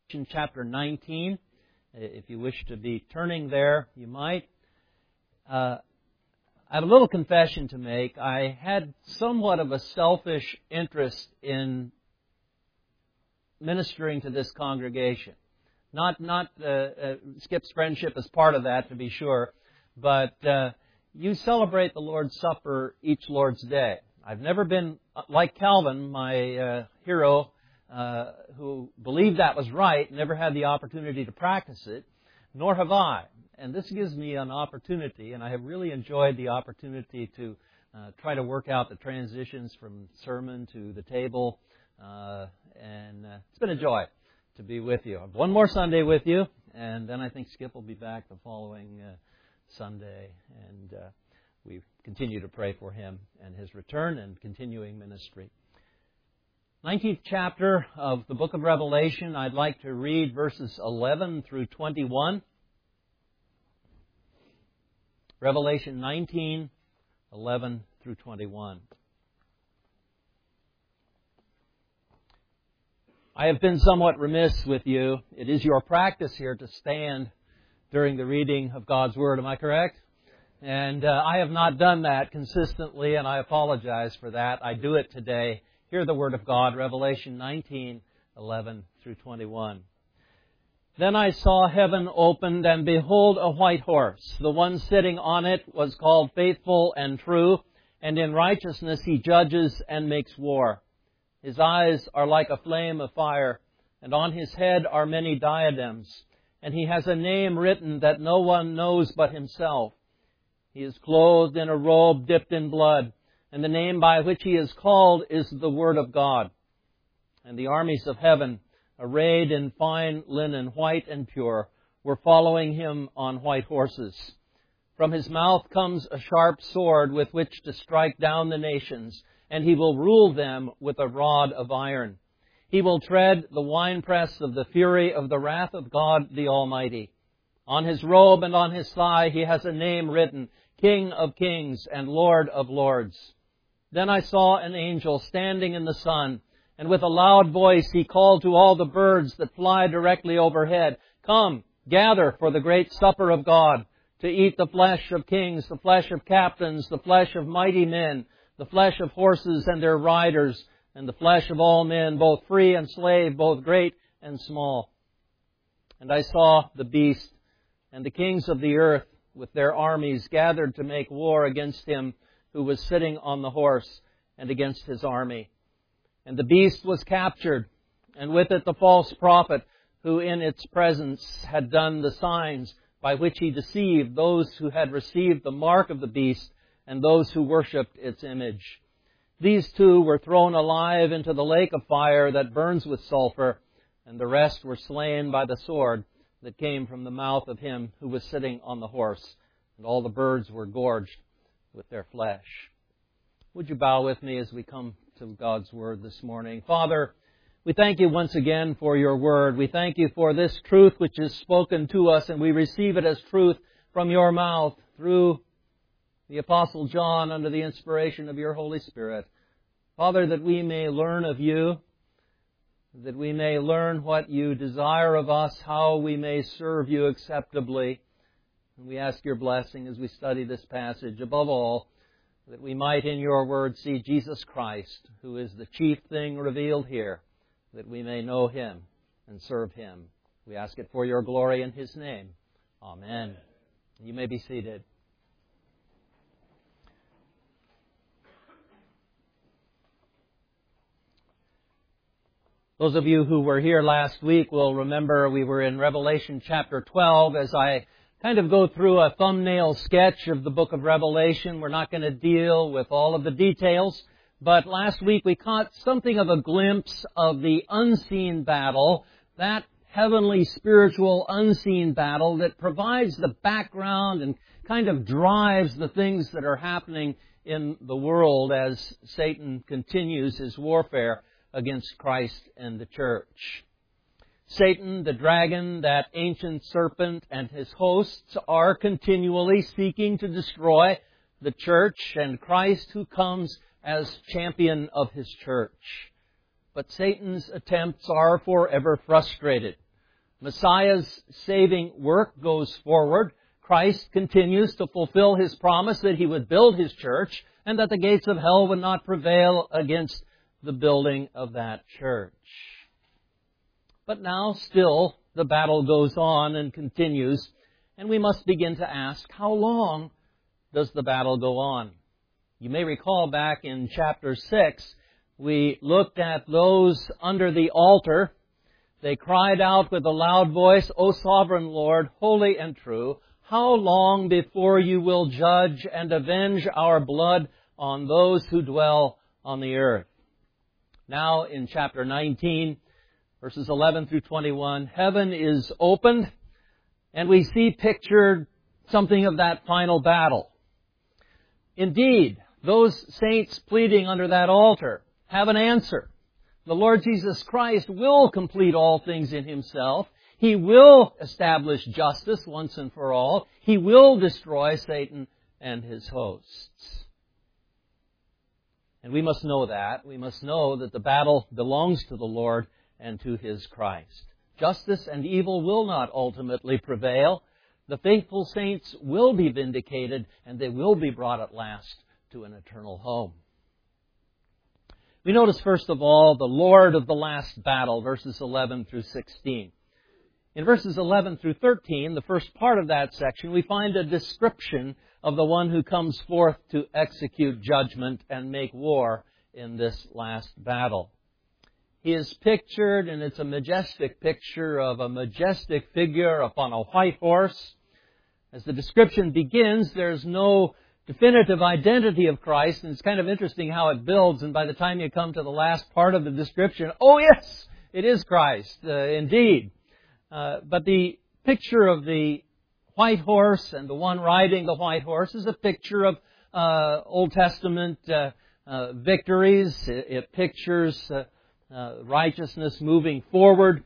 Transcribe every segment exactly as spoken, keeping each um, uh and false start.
Chapter nineteen. If you wish to be turning there, you might. Uh, I have a little confession to make. I had somewhat of a selfish interest in ministering to this congregation. Not, not uh, uh, Skip's friendship is part of that, to be sure, but uh, you celebrate the Lord's Supper each Lord's Day. I've never been, like Calvin, my uh, hero, Uh, who believed that was right, never had the opportunity to practice it, nor have I. And this gives me an opportunity, and I have really enjoyed the opportunity to uh, try to work out the transitions from sermon to the table. Uh, and uh, it's been a joy to be with you. I have one more Sunday with you, and then I think Skip will be back the following uh, Sunday. And uh, we continue to pray for him and his return and continuing ministry. nineteenth chapter of the book of Revelation. I'd like to read verses eleven through twenty-one. Revelation nineteen, eleven through twenty-one. I have been somewhat remiss with you. It is your practice here to stand during the reading of God's Word. Am I correct? And uh, I have not done that consistently, and I apologize for that. I do it today. Hear the Word of God, Revelation nineteen, eleven through twenty-one. Then I saw heaven opened, and behold, a white horse. The one sitting on it was called Faithful and True, and in righteousness he judges and makes war. His eyes are like a flame of fire, and on his head are many diadems, and he has a name written that no one knows but himself. He is clothed in a robe dipped in blood, and the name by which he is called is the Word of God. And the armies of heaven, arrayed in fine linen, white and pure, were following him on white horses. From his mouth comes a sharp sword with which to strike down the nations, and he will rule them with a rod of iron. He will tread the winepress of the fury of the wrath of God the Almighty. On his robe and on his thigh he has a name written, King of Kings and Lord of Lords. Then I saw an angel standing in the sun, and with a loud voice he called to all the birds that fly directly overhead, Come, gather for the great supper of God, to eat the flesh of kings, the flesh of captains, the flesh of mighty men, the flesh of horses and their riders, and the flesh of all men, both free and slave, both great and small. And I saw the beast and the kings of the earth with their armies gathered to make war against him who was sitting on the horse and against his army. And the beast was captured, and with it the false prophet who in its presence had done the signs by which he deceived those who had received the mark of the beast and those who worshipped its image. These two were thrown alive into the lake of fire that burns with sulfur, and the rest were slain by the sword that came from the mouth of him who was sitting on the horse, and all the birds were gorged with their flesh. Would you bow with me as we come to God's Word this morning? Father, we thank you once again for your Word. We thank you for this truth which is spoken to us, and we receive it as truth from your mouth through the Apostle John under the inspiration of your Holy Spirit. Father, that we may learn of you, that we may learn what you desire of us, how we may serve you acceptably. And we ask your blessing as we study this passage. Above all, that we might in your word see Jesus Christ, who is the chief thing revealed here, that we may know him and serve him. We ask it for your glory in his name. Amen. You may be seated. Those of you who were here last week will remember we were in Revelation chapter twelve. As I kind of go through a thumbnail sketch of the book of Revelation, we're not going to deal with all of the details, but last week we caught something of a glimpse of the unseen battle, that heavenly, spiritual, unseen battle that provides the background and kind of drives the things that are happening in the world as Satan continues his warfare against Christ and the church. Satan, the dragon, that ancient serpent, and his hosts are continually seeking to destroy the church and Christ who comes as champion of his church. But Satan's attempts are forever frustrated. Messiah's saving work goes forward. Christ continues to fulfill His promise that He would build His church and that the gates of hell would not prevail against the building of that church. But now still the battle goes on and continues, and we must begin to ask, how long does the battle go on? You may recall back in chapter six, we looked at those under the altar. They cried out with a loud voice, "O sovereign Lord, holy and true, how long before you will judge and avenge our blood on those who dwell on the earth?" Now in chapter nineteen, verses eleven through twenty-one, heaven is opened, and we see pictured something of that final battle. Indeed, those saints pleading under that altar have an answer. The Lord Jesus Christ will complete all things in Himself. He will establish justice once and for all. He will destroy Satan and his hosts. And we must know that. We must know that the battle belongs to the Lord and to His Christ. Justice and evil will not ultimately prevail. The faithful saints will be vindicated, and they will be brought at last to an eternal home. We notice, first of all, the Lord of the last battle, verses eleven through sixteen. In verses eleven through thirteen, the first part of that section, we find a description of the one who comes forth to execute judgment and make war in this last battle. He is pictured, and it's a majestic picture of a majestic figure upon a white horse. As the description begins, there's no definitive identity of Christ, and it's kind of interesting how it builds, and by the time you come to the last part of the description, oh yes, it is Christ, uh, indeed. Uh, but the picture of the white horse and the one riding the white horse is a picture of uh, Old Testament uh, uh, victories. It, it pictures uh, uh, righteousness moving forward.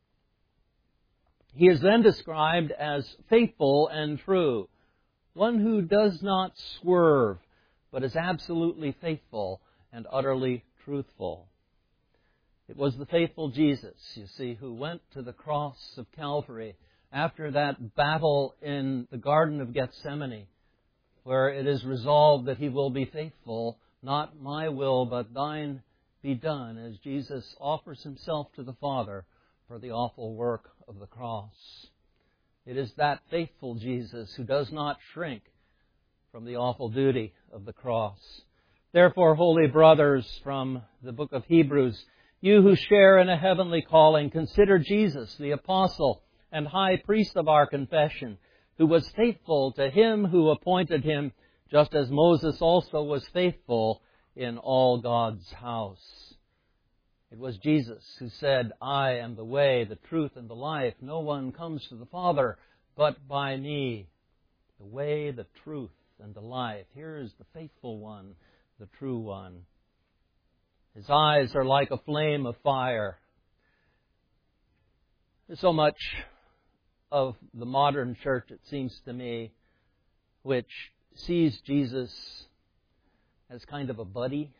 He is then described as faithful and true, one who does not swerve, but is absolutely faithful and utterly truthful. It was the faithful Jesus, you see, who went to the cross of Calvary after that battle in the Garden of Gethsemane, where it is resolved that He will be faithful, not my will, but thine be done, as Jesus offers Himself to the Father for the awful work of the cross. It is that faithful Jesus who does not shrink from the awful duty of the cross. Therefore, holy brothers, from the book of Hebrews, you who share in a heavenly calling, consider Jesus, the apostle and high priest of our confession, who was faithful to Him who appointed him, just as Moses also was faithful in all God's house. It was Jesus who said, I am the way, the truth, and the life. No one comes to the Father but by me. The way, the truth, and the life. Here is the faithful one, the true one. His eyes are like a flame of fire. There's so much of the modern church, it seems to me, which sees Jesus as kind of a buddy.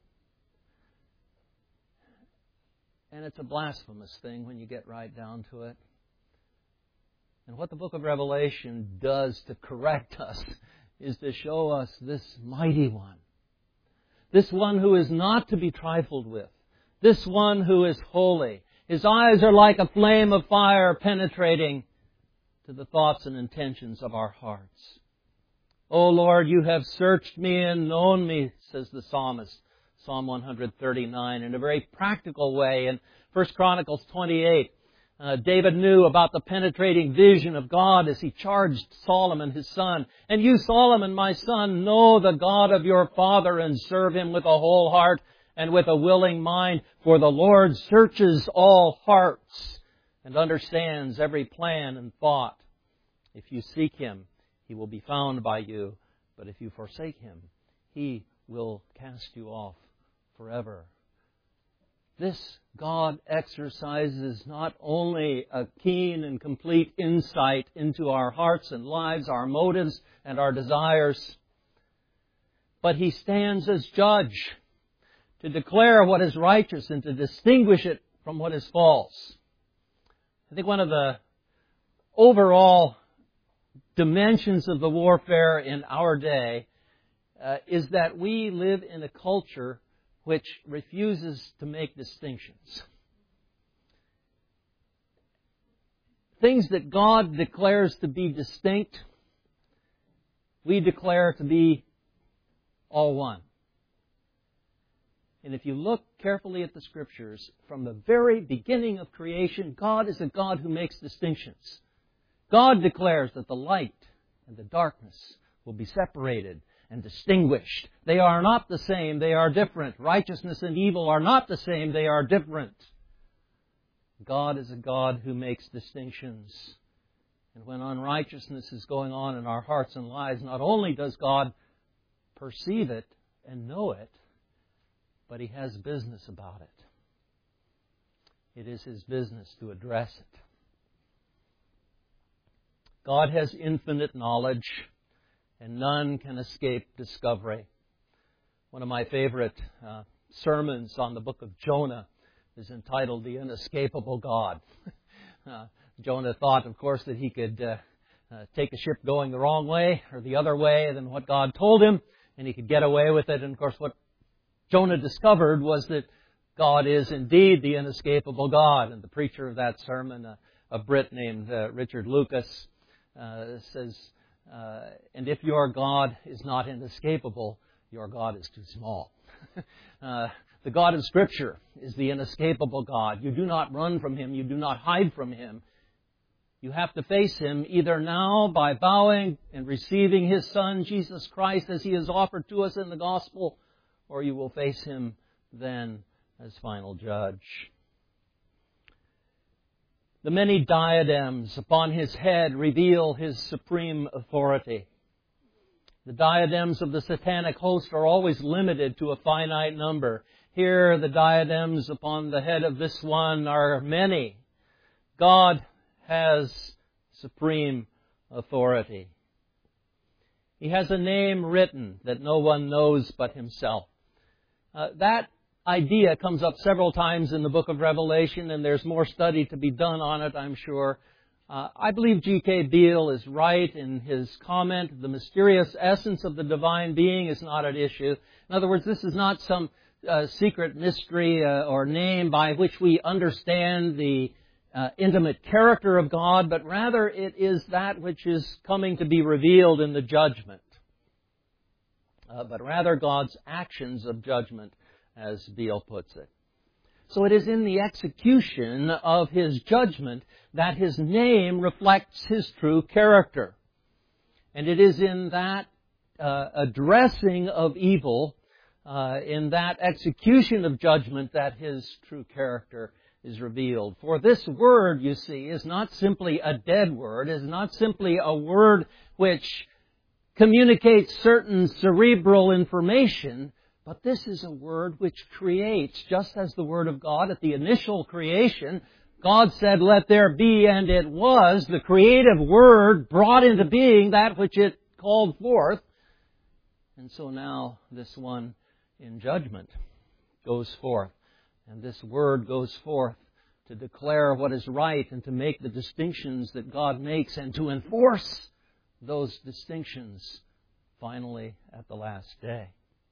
And it's a blasphemous thing when you get right down to it. And what the book of Revelation does to correct us is to show us this mighty one. This one who is not to be trifled with. This one who is holy. His eyes are like a flame of fire penetrating to the thoughts and intentions of our hearts. O Lord, you have searched me and known me, says the psalmist, Psalm one thirty-nine, in a very practical way. In First Chronicles twenty-eight, uh, David knew about the penetrating vision of God as he charged Solomon, his son. And you, Solomon, my son, know the God of your father and serve Him with a whole heart and with a willing mind. For the Lord searches all hearts and understands every plan and thought. If you seek Him, He will be found by you. But if you forsake Him, He will cast you off forever. This God exercises not only a keen and complete insight into our hearts and lives, our motives and our desires, but He stands as judge to declare what is righteous and to distinguish it from what is false. I think one of the overall dimensions of the warfare in our day uh, is that we live in a culture which refuses to make distinctions. Things that God declares to be distinct, we declare to be all one. And if you look carefully at the Scriptures, from the very beginning of creation, God is a God who makes distinctions. God declares that the light and the darkness will be separated and distinguished. They are not the same, they are different. Righteousness and evil are not the same, they are different. God is a God who makes distinctions. And when unrighteousness is going on in our hearts and lives, not only does God perceive it and know it, but He has business about it. It is His business to address it. God has infinite knowledge, and none can escape discovery. One of my favorite uh, sermons on the book of Jonah is entitled The Inescapable God. uh, Jonah thought, of course, that he could uh, uh, take a ship going the wrong way or the other way than what God told him, and he could get away with it. And of course, what Jonah discovered was that God is indeed the inescapable God. And the preacher of that sermon, a, a Brit named uh, Richard Lucas, uh, says, uh, and if your God is not inescapable, your God is too small. uh, the God of Scripture is the inescapable God. You do not run from Him. You do not hide from Him. You have to face Him either now by bowing and receiving His Son, Jesus Christ, as He is offered to us in the gospel, or you will face Him then as final judge. The many diadems upon His head reveal His supreme authority. The diadems of the satanic host are always limited to a finite number. Here, the diadems upon the head of this one are many. God has supreme authority. He has a name written that no one knows but Himself. Uh, that idea comes up several times in the book of Revelation, and there's more study to be done on it, I'm sure. Uh, I believe G K Beale is right in his comment. The mysterious essence of the divine being is not at issue. In other words, this is not some uh, secret mystery uh, or name by which we understand the uh, intimate character of God, but rather it is that which is coming to be revealed in the judgment. Uh, but rather God's actions of judgment, as Beale puts it. So it is in the execution of His judgment that His name reflects His true character. And it is in that uh, addressing of evil, uh, in that execution of judgment, that His true character is revealed. For this word, you see, is not simply a dead word, is not simply a word which communicates certain cerebral information, but this is a word which creates, just as the Word of God at the initial creation, God said, let there be, and it was. The creative Word brought into being that which it called forth. And so now this one in judgment goes forth. And this Word goes forth to declare what is right and to make the distinctions that God makes and to enforce those distinctions finally at the last day.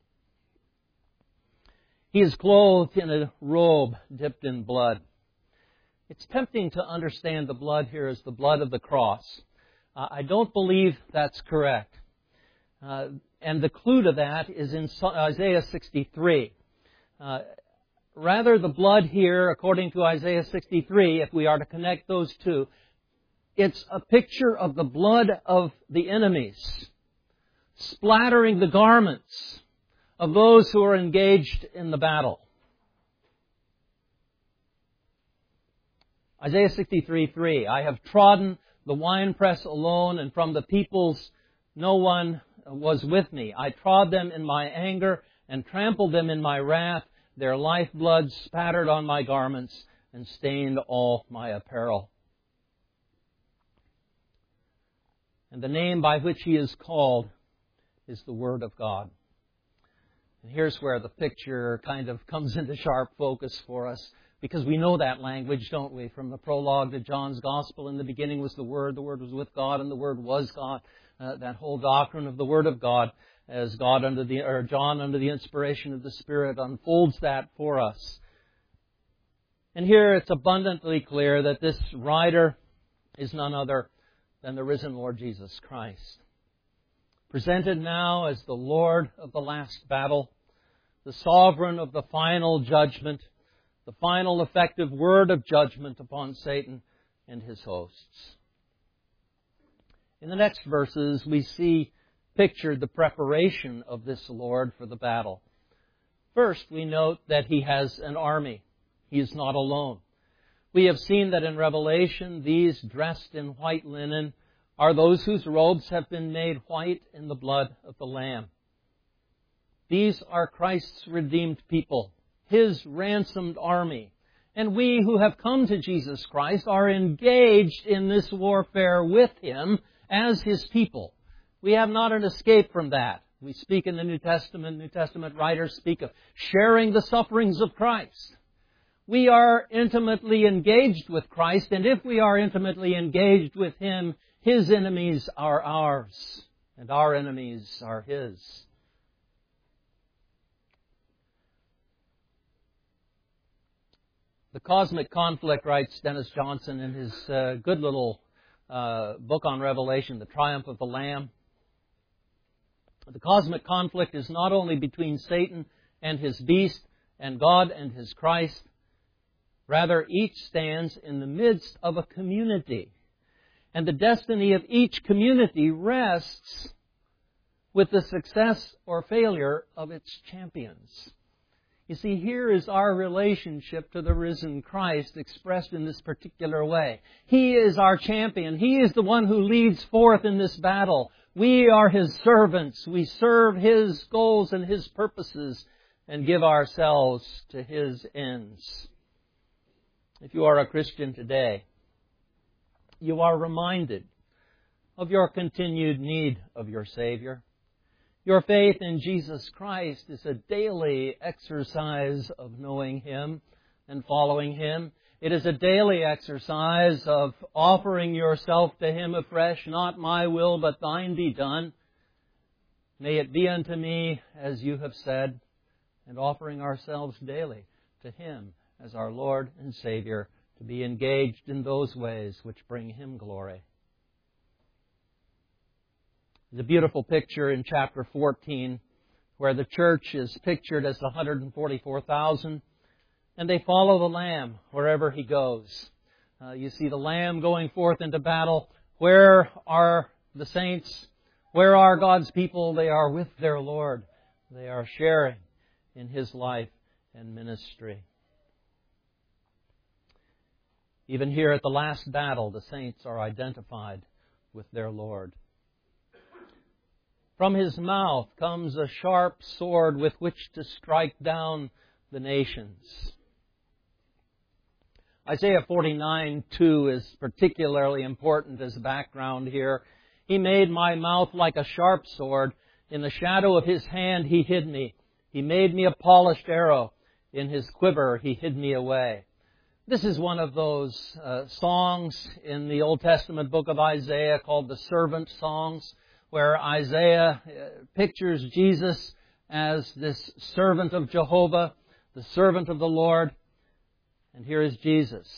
He is clothed in a robe dipped in blood. It's tempting to understand the blood here as the blood of the cross. Uh, I don't believe that's correct. Uh, and the clue to that is in Isaiah sixty-three. Uh, rather, the blood here, according to Isaiah sixty-three, if we are to connect those two, it's a picture of the blood of the enemies, splattering the garments of those who are engaged in the battle. Isaiah sixty-three three, I have trodden the winepress alone, and from the peoples no one was with me. I trod them in my anger and trampled them in my wrath. Their lifeblood spattered on my garments and stained all my apparel. And the name by which He is called is the Word of God. And here's where the picture kind of comes into sharp focus for us. Because we know that language, don't we? From the prologue to John's Gospel, in the beginning was the Word, the Word was with God, and the Word was God. Uh, that whole doctrine of the Word of God, as God under the, or John under the inspiration of the Spirit unfolds that for us. And here it's abundantly clear that this rider is none other than the risen Lord Jesus Christ. Presented now as the Lord of the last battle, the sovereign of the final judgment, the final effective word of judgment upon Satan and his hosts. In the next verses, we see pictured the preparation of this Lord for the battle. First, we note that He has an army. He is not alone. We have seen that in Revelation, these dressed in white linen are those whose robes have been made white in the blood of the Lamb. These are Christ's redeemed people, His ransomed army. And we who have come to Jesus Christ are engaged in this warfare with Him as His people. We have not an escape from that. We speak in the New Testament, New Testament writers speak of sharing the sufferings of Christ. We are intimately engaged with Christ, and if we are intimately engaged with Him, His enemies are ours, and our enemies are His. The cosmic conflict, writes Dennis Johnson in his uh, good little uh, book on Revelation, The Triumph of the Lamb. The cosmic conflict is not only between Satan and his beast and God and His Christ. Rather, each stands in the midst of a community. And the destiny of each community rests with the success or failure of its champions. You see, here is our relationship to the risen Christ expressed in this particular way. He is our champion. He is the one who leads forth in this battle. We are His servants. We serve His goals and His purposes and give ourselves to His ends. If you are a Christian today, you are reminded of your continued need of your Savior. Your faith in Jesus Christ is a daily exercise of knowing Him and following Him. It is a daily exercise of offering yourself to Him afresh, not my will, but Thine be done. May it be unto me as You have said, and offering ourselves daily to Him as our Lord and Savior, to be engaged in those ways which bring Him glory. There's a beautiful picture in chapter fourteen where the church is pictured as the one hundred forty-four thousand, and they follow the Lamb wherever He goes. Uh, you see the Lamb going forth into battle. Where are the saints? Where are God's people? They are with their Lord. They are sharing in His life and ministry. Even here at the last battle, the saints are identified with their Lord. From His mouth comes a sharp sword with which to strike down the nations. Isaiah forty-nine two is particularly important as background here. He made my mouth like a sharp sword. In the shadow of His hand He hid me. He made me a polished arrow. In His quiver He hid me away. This is one of those uh, songs in the Old Testament book of Isaiah called the Servant Songs, where Isaiah pictures Jesus as this servant of Jehovah, the servant of the Lord. And here is Jesus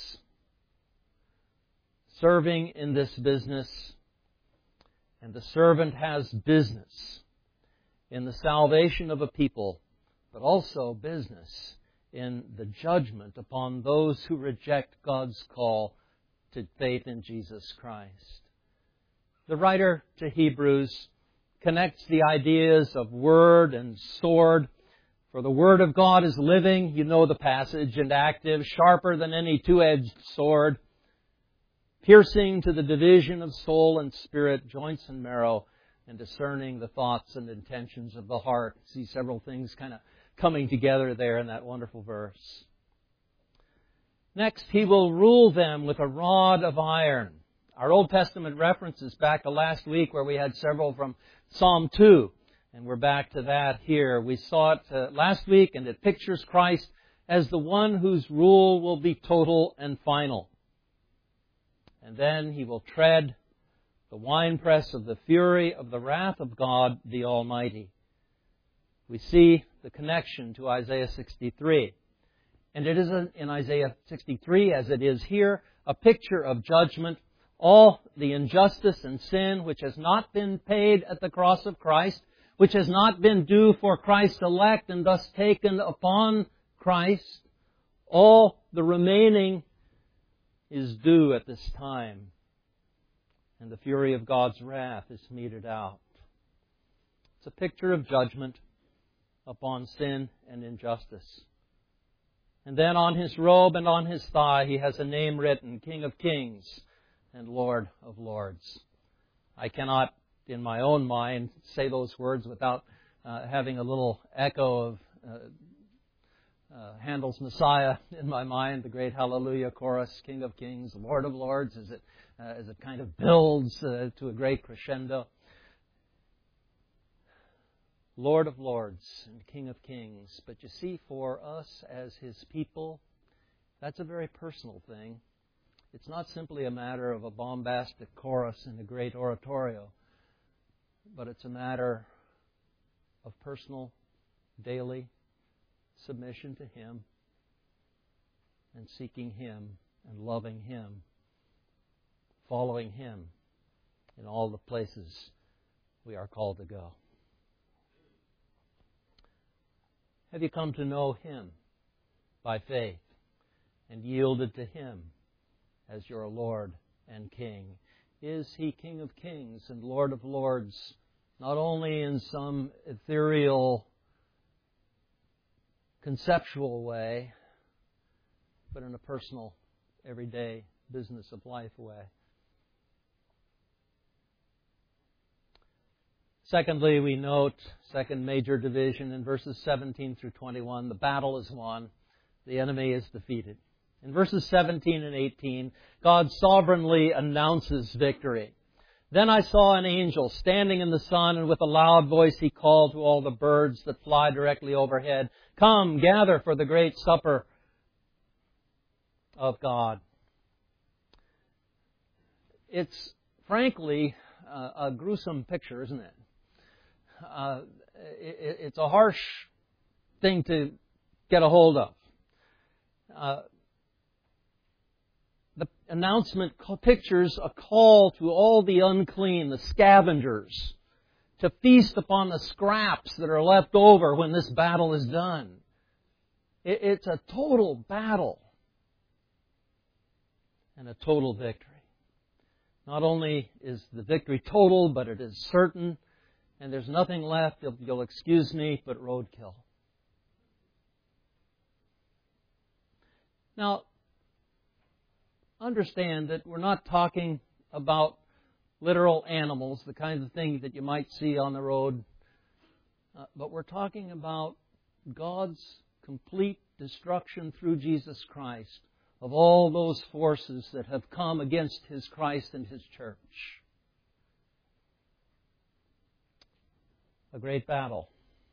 serving in this business. And the servant has business in the salvation of a people, but also business in the judgment upon those who reject God's call to faith in Jesus Christ. The writer to Hebrews connects the ideas of word and sword. For the Word of God is living, you know the passage, and active, sharper than any two-edged sword, piercing to the division of soul and spirit, joints and marrow, and discerning the thoughts and intentions of the heart. See several things kind of coming together there in that wonderful verse. Next, He will rule them with a rod of iron. Our Old Testament references back to last week where we had several from Psalm two. And we're back to that here. We saw it uh, last week, and it pictures Christ as the one whose rule will be total and final. And then He will tread the winepress of the fury of the wrath of God the Almighty. We see the connection to Isaiah sixty-three. And it is in Isaiah sixty-three, as it is here, a picture of judgment, all the injustice and sin which has not been paid at the cross of Christ, which has not been due for Christ's elect and thus taken upon Christ. All the remaining is due at this time. And the fury of God's wrath is meted out. It's a picture of judgment upon sin and injustice. And then on His robe and on His thigh He has a name written, King of Kings and Lord of Lords. I cannot, in my own mind, say those words without uh, having a little echo of uh, uh, Handel's Messiah in my mind, the great Hallelujah chorus, King of Kings, Lord of Lords, as it, uh, as it kind of builds uh, to a great crescendo. Lord of Lords and King of Kings. But you see, for us as His people, that's a very personal thing. It's not simply a matter of a bombastic chorus in a great oratorio, but it's a matter of personal, daily submission to Him and seeking Him and loving Him, following Him in all the places we are called to go. Have you come to know Him by faith and yielded to Him as your Lord and King? Is He King of Kings and Lord of Lords, not only in some ethereal, conceptual way, but in a personal, everyday, business of life way? Secondly, we note, second major division in verses seventeen through twenty-one, the battle is won, the enemy is defeated. In verses seventeen and eighteen, God sovereignly announces victory. Then I saw an angel standing in the sun, and with a loud voice he called to all the birds that fly directly overhead, "Come, gather for the great supper of God." It's frankly uh, a gruesome picture, isn't it? Uh, it, it's a harsh thing to get a hold of. Uh, the announcement pictures a call to all the unclean, the scavengers, to feast upon the scraps that are left over when this battle is done. It, it's a total battle and a total victory. Not only is the victory total, but it is certain. And there's nothing left, you'll, you'll excuse me, but roadkill. Now, understand that we're not talking about literal animals, the kinds of things that you might see on the road, uh, but we're talking about God's complete destruction through Jesus Christ of all those forces that have come against His Christ and His church. A great battle.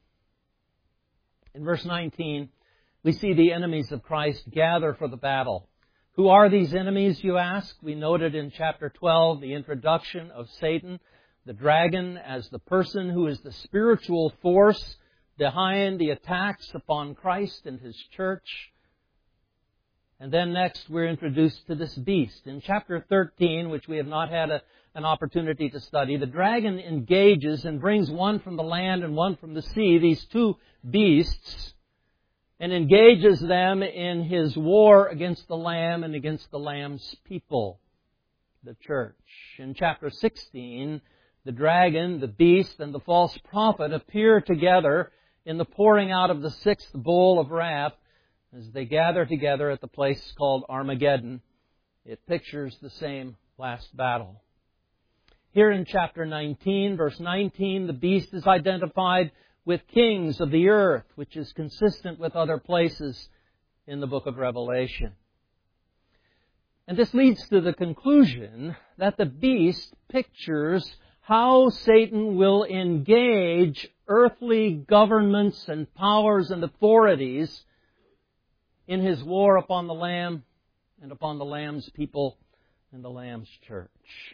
In verse nineteen, we see the enemies of Christ gather for the battle. Who are these enemies, you ask? We noted in chapter twelve the introduction of Satan, the dragon, as the person who is the spiritual force behind the attacks upon Christ and His church. And then next we're introduced to this beast. In chapter thirteen, which we have not had a an opportunity to study, the dragon engages and brings one from the land and one from the sea, these two beasts, and engages them in his war against the Lamb and against the Lamb's people, the church. In chapter sixteen, the dragon, the beast, and the false prophet appear together in the pouring out of the sixth bowl of wrath as they gather together at the place called Armageddon. It pictures the same last battle. Here in chapter nineteen, verse nineteen, the beast is identified with kings of the earth, which is consistent with other places in the book of Revelation. And this leads to the conclusion that the beast pictures how Satan will engage earthly governments and powers and authorities in His war upon the Lamb and upon the Lamb's people and the Lamb's church.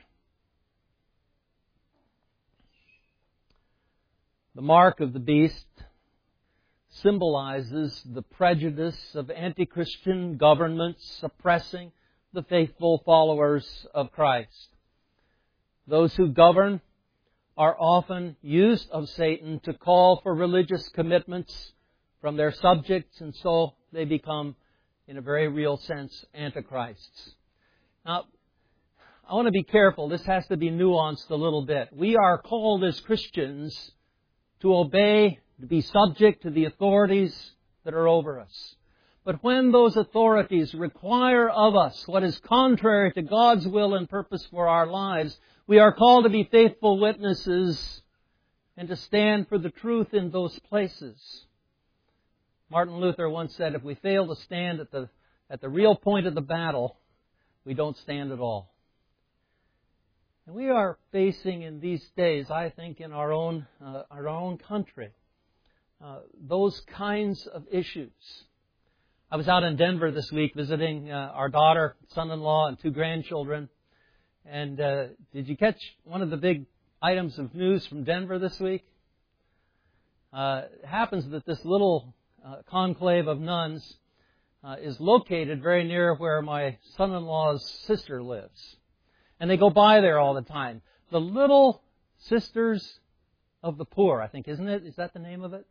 The mark of the beast symbolizes the prejudice of anti-Christian governments suppressing the faithful followers of Christ. Those who govern are often used of Satan to call for religious commitments from their subjects, and so they become, in a very real sense, antichrists. Now, I want to be careful. This has to be nuanced a little bit. We are called as Christians to obey, to be subject to the authorities that are over us. But when those authorities require of us what is contrary to God's will and purpose for our lives, we are called to be faithful witnesses and to stand for the truth in those places. Martin Luther once said, if we fail to stand at the, at the real point of the battle, we don't stand at all. And we are facing in these days, I think, in our own, uh, our own country, uh, those kinds of issues. I was out in Denver this week visiting uh, our daughter, son-in-law, and two grandchildren. And uh, did you catch one of the big items of news from Denver this week? Uh, it happens that this little uh, conclave of nuns uh, is located very near where my son-in-law's sister lives. And they go by there all the time. The Little Sisters of the Poor, I think, isn't it? Is that the name of it?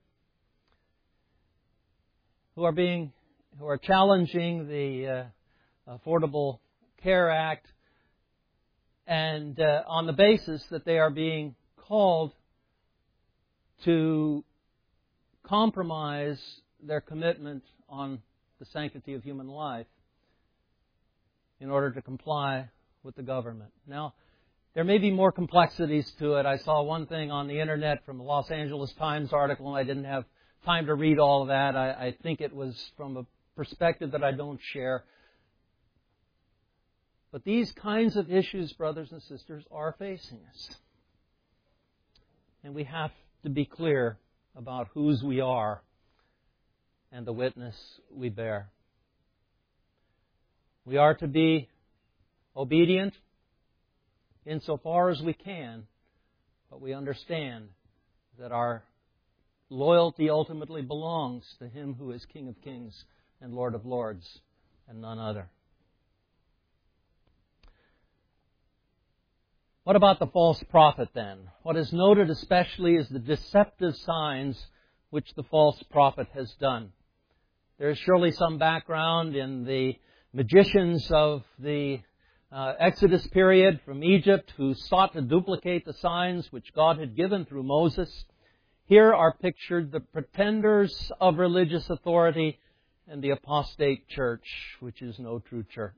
Who are being, who are challenging the uh, Affordable Care Act, and uh, on the basis that they are being called to compromise their commitment on the sanctity of human life in order to comply with the government. Now, there may be more complexities to it. I saw one thing on the internet from the Los Angeles Times article, and I didn't have time to read all of that. I, I think it was from a perspective that I don't share. But these kinds of issues, brothers and sisters, are facing us. And we have to be clear about whose we are and the witness we bear. We are to be obedient insofar as we can, but we understand that our loyalty ultimately belongs to Him who is King of Kings and Lord of Lords, and none other. What about the false prophet then? What is noted especially is the deceptive signs which the false prophet has done. There is surely some background in the magicians of the uh, Exodus period from Egypt who sought to duplicate the signs which God had given through Moses. Here are pictured the pretenders of religious authority and the apostate church, which is no true church.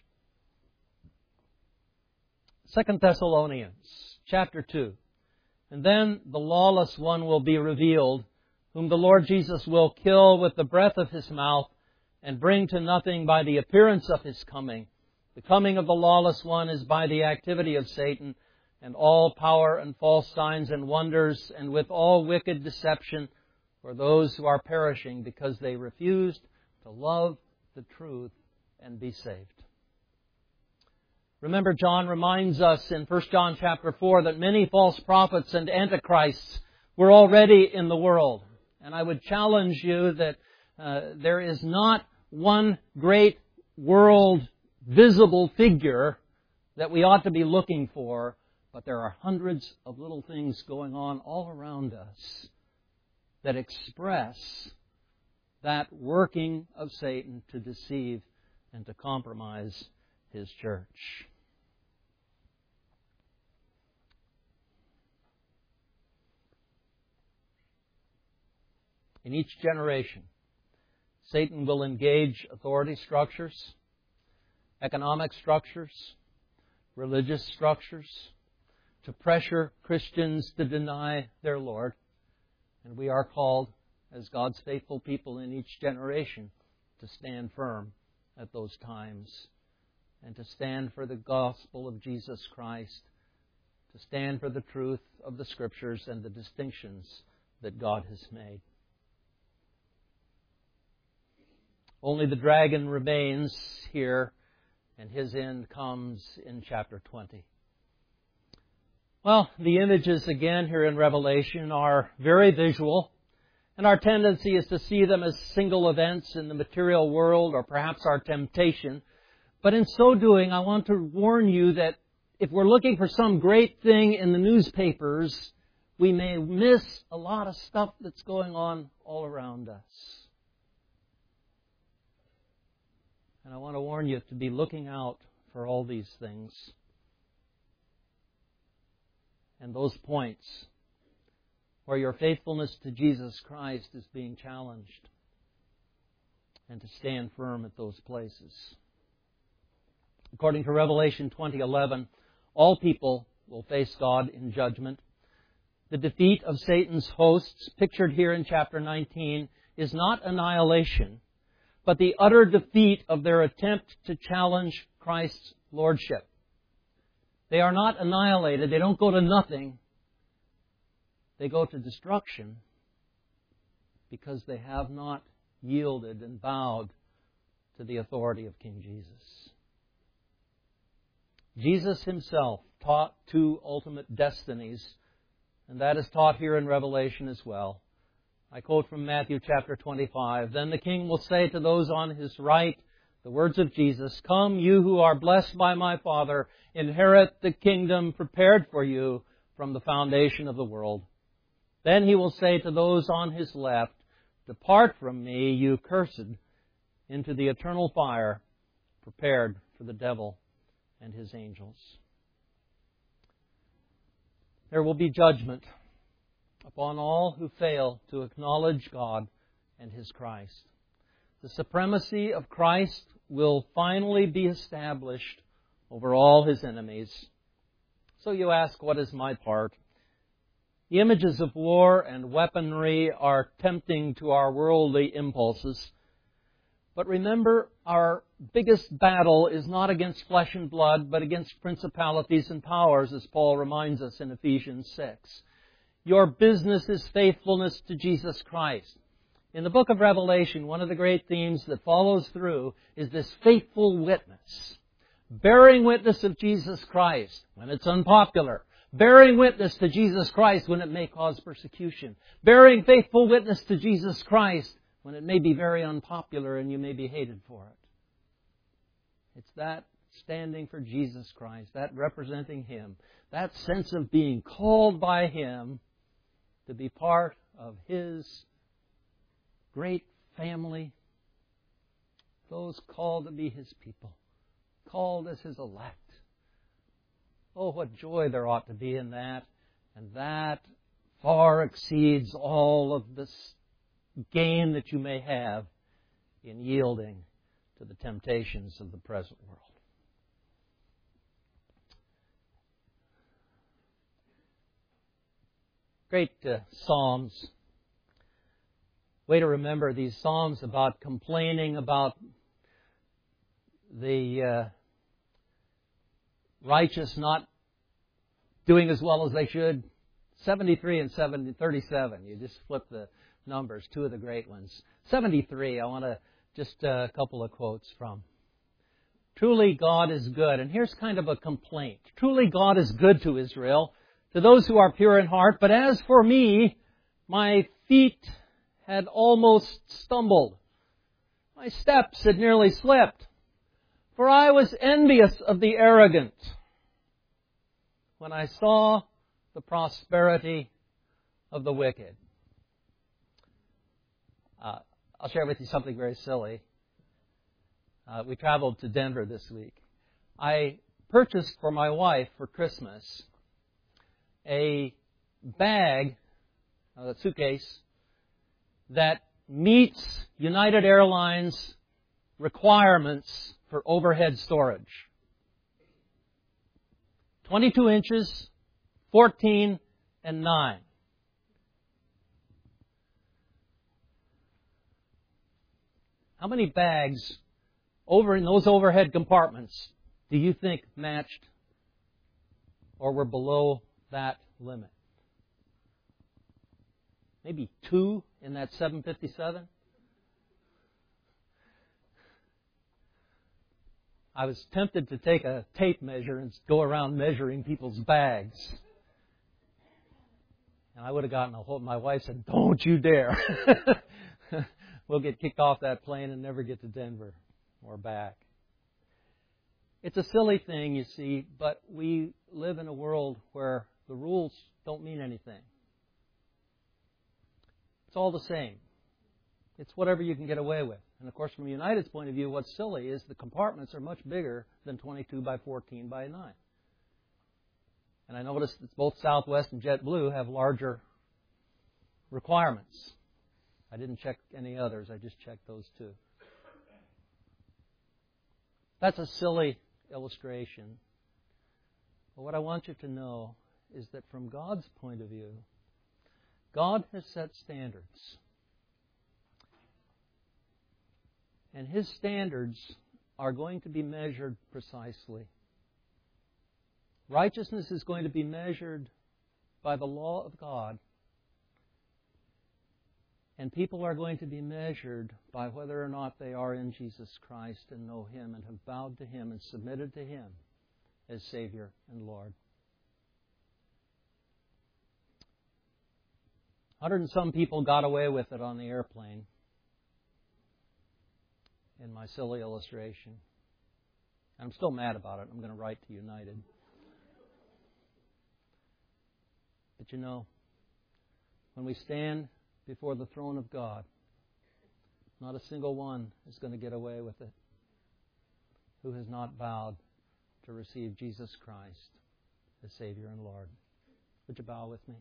Second Thessalonians, chapter two. And then the lawless one will be revealed, whom the Lord Jesus will kill with the breath of His mouth and bring to nothing by the appearance of His coming. The coming of the lawless one is by the activity of Satan, and all power and false signs and wonders, and with all wicked deception for those who are perishing because they refused to love the truth and be saved. Remember, John reminds us in First John chapter four that many false prophets and antichrists were already in the world. And I would challenge you that uh, there is not one great world visible figure that we ought to be looking for, but there are hundreds of little things going on all around us that express that working of Satan to deceive and to compromise His church. In each generation, Satan will engage authority structures, economic structures, religious structures, to pressure Christians to deny their Lord. And we are called, as God's faithful people in each generation, to stand firm at those times and to stand for the gospel of Jesus Christ, to stand for the truth of the Scriptures and the distinctions that God has made. Only the dragon remains here, and his end comes in chapter twenty. Well, the images again here in Revelation are very visual, and our tendency is to see them as single events in the material world or perhaps our temptation. But in so doing, I want to warn you that if we're looking for some great thing in the newspapers, we may miss a lot of stuff that's going on all around us. And I want to warn you to be looking out for all these things and those points where your faithfulness to Jesus Christ is being challenged, and to stand firm at those places. According to Revelation twenty eleven, all people will face God in judgment. The defeat of Satan's hosts, pictured here in chapter nineteen, is not annihilation, but the utter defeat of their attempt to challenge Christ's lordship. They are not annihilated. They don't go to nothing. They go to destruction because they have not yielded and bowed to the authority of King Jesus. Jesus Himself taught two ultimate destinies, and that is taught here in Revelation as well. I quote from Matthew chapter twenty-five, "Then the King will say to those on His right," the words of Jesus, "Come, you who are blessed by my Father, inherit the kingdom prepared for you from the foundation of the world. Then He will say to those on His left, Depart from me, you cursed, into the eternal fire prepared for the devil and his angels." There will be judgment upon all who fail to acknowledge God and His Christ. The supremacy of Christ will finally be established over all His enemies. So you ask, what is my part? The images of war and weaponry are tempting to our worldly impulses. But remember, our biggest battle is not against flesh and blood, but against principalities and powers, as Paul reminds us in Ephesians six. Your business is faithfulness to Jesus Christ. In the book of Revelation, one of the great themes that follows through is this faithful witness. Bearing witness of Jesus Christ when it's unpopular. Bearing witness to Jesus Christ when it may cause persecution. Bearing faithful witness to Jesus Christ when it may be very unpopular and you may be hated for it. It's that standing for Jesus Christ, that representing Him, that sense of being called by Him to be part of His great family, those called to be His people, called as His elect. Oh, what joy there ought to be in that. And that far exceeds all of this gain that you may have in yielding to the temptations of the present world. Great uh, Psalms. Way to remember these Psalms about complaining about the uh, righteous not doing as well as they should. seventy-three and thirty-seven. You just flip the numbers, two of the great ones. seventy-three, I want to just uh, a couple of quotes from. Truly God is good. And here's kind of a complaint. Truly God is good to Israel, to those who are pure in heart. But as for me, my feet had almost stumbled. My steps had nearly slipped. For I was envious of the arrogant when I saw the prosperity of the wicked. Uh, I'll share with you something very silly. Uh, we traveled to Denver this week. I purchased for my wife for Christmas a bag, a suitcase, that meets United Airlines requirements for overhead storage. twenty-two inches, fourteen, and nine. How many bags over in those overhead compartments do you think matched or were below that limit? Maybe two in that seven fifty-seven? I was tempted to take a tape measure and go around measuring people's bags. And I would have gotten a hold. My wife said, "Don't you dare. We'll get kicked off that plane and never get to Denver or back." It's a silly thing, you see, but we live in a world where the rules don't mean anything. It's all the same. It's whatever you can get away with. And of course, from United's point of view, what's silly is the compartments are much bigger than twenty-two by fourteen by nine. And I noticed that both Southwest and JetBlue have larger requirements. I didn't check any others. I just checked those two. That's a silly illustration. But what I want you to know is that from God's point of view, God has set standards. And His standards are going to be measured precisely. Righteousness is going to be measured by the law of God. And people are going to be measured by whether or not they are in Jesus Christ and know Him and have bowed to Him and submitted to Him as Savior and Lord. A hundred and some people got away with it on the airplane in my silly illustration. I'm still mad about it. I'm going to write to United. But you know, when we stand before the throne of God, not a single one is going to get away with it who has not bowed to receive Jesus Christ as Savior and Lord. Would you bow with me?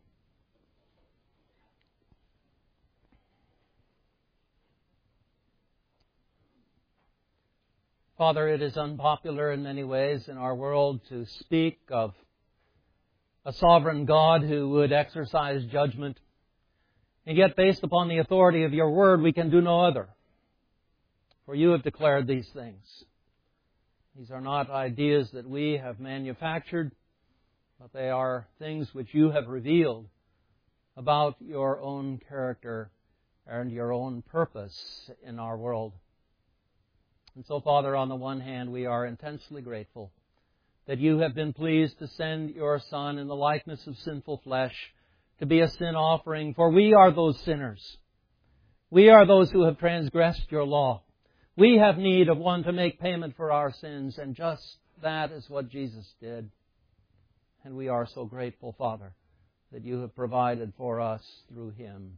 Father, it is unpopular in many ways in our world to speak of a sovereign God who would exercise judgment. And yet, based upon the authority of your word, we can do no other. For you have declared these things. These are not ideas that we have manufactured, but they are things which you have revealed about your own character and your own purpose in our world. And so, Father, on the one hand, we are intensely grateful that you have been pleased to send your Son in the likeness of sinful flesh to be a sin offering, for we are those sinners. We are those who have transgressed your law. We have need of one to make payment for our sins, and just that is what Jesus did. And we are so grateful, Father, that you have provided for us through Him.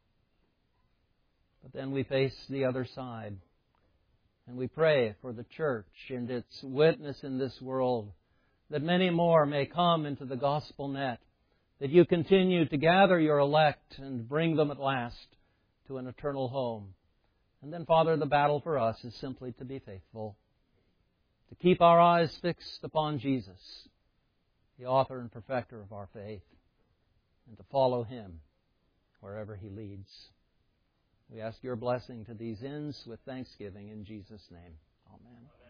But then we face the other side. And we pray for the church and its witness in this world, that many more may come into the gospel net, that you continue to gather your elect and bring them at last to an eternal home. And then, Father, the battle for us is simply to be faithful, to keep our eyes fixed upon Jesus, the author and perfecter of our faith, and to follow Him wherever He leads. We ask your blessing to these ends with thanksgiving in Jesus' name. Amen.